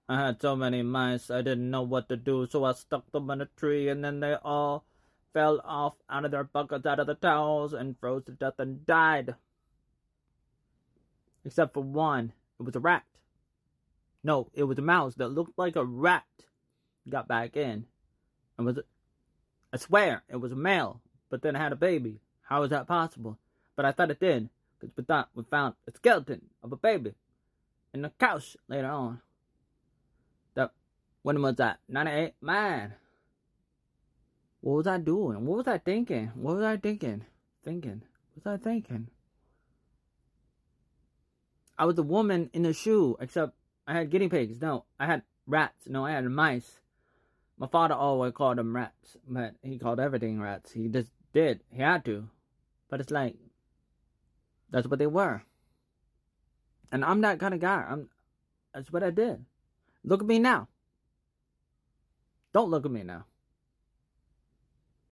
I had so many mice, I didn't know what to do, so I stuck them in a tree, and then they all fell off out of their buckets, out of the towels, and froze to death and died. Except for one. It was a rat. No, it was a mouse that looked like a rat. Got back in. I swear, it was a male, but then it had a baby. How is that possible? But I thought it did, because we thought we found a skeleton of a baby in the couch later on. When was that? 98? Man. What was I doing? What was I thinking? What was I thinking? What was I thinking? I was a woman in a shoe, except I had guinea pigs. No, I had rats. No, I had mice. My father always called them rats, but he called everything rats. He just did. He had to. But it's like, that's what they were. And I'm that kind of guy. That's what I did. Look at me now. Don't look at me now.